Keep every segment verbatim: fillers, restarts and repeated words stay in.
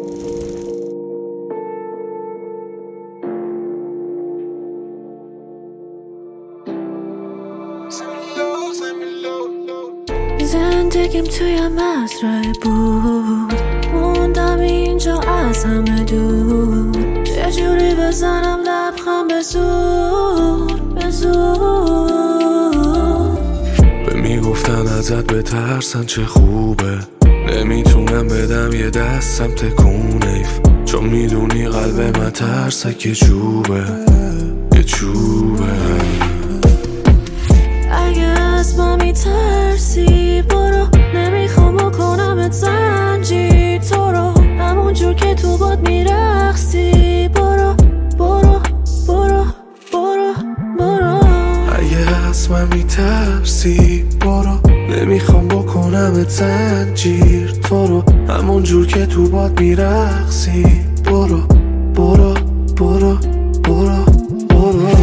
زندگیم توی مزرعه بود، موندم اینجا از همه دور. یه جوری بزنم لبخند به زور به زور. به میگفتن ازت بترسن چه خوبه، نمیتونم بدم یه دستم تکون ایف، چون میدونی قلب من ترسک یه چوبه یه چوبه. اگه از ما میترسی برو، نمیخوام بکنمت زنجیر تو رو، همون جور که تو باد میرقصی. برو برو برو برو برو. اگه از من میترسی برو، نمیخوام بکنمت زنجیر تو رو، همون جور که تو باد میرقصی. برو برو برو برو برو.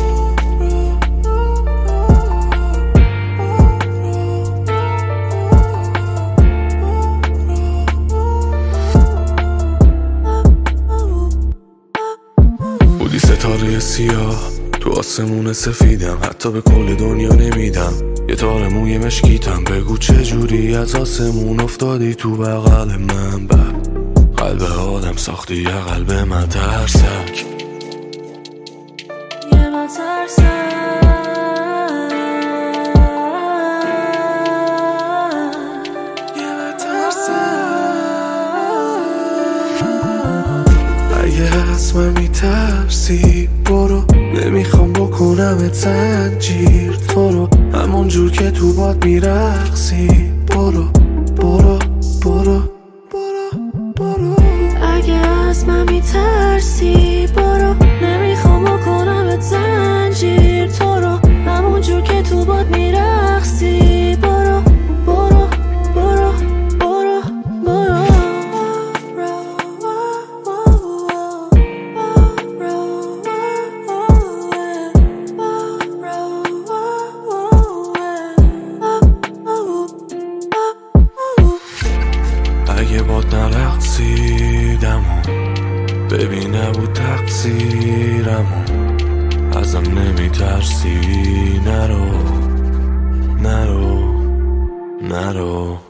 بودی ستاره سیاه تو آسمون سفیدم، حتی به کل دنیا نمیدم یه تار موی مشکیتم. بگو چه جوری از آسمون افتادی تو بغل من، بعد قلب آدم ساختی یه قلب من ترسک یه من ترسک. یه من ترسک. اگه از من میترسی برو، نمیخوام بکنمت زنجیر تو رو، همون جور که تو باد میرقصی. برو برو برو برو برو. اگه از من میترسی برو، نمیخوام بکنمت زنجیر تو رو، همون جور که تو باد میرقصی. برو برو برو برو برو. اگه باد نرقصیدمو ببین نبود تقصیرمو، ازم نمیترسی. نرو نرو نرو.